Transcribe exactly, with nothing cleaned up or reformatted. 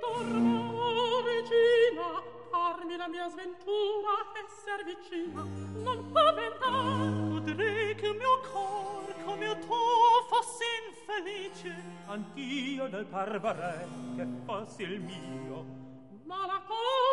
dormo, regina, parmi la mia sventura esser vicina, non paventar. Potrei che mio cor come tu fossi infelice, anch'io del par vorrei che fossi il mio. Ma la cor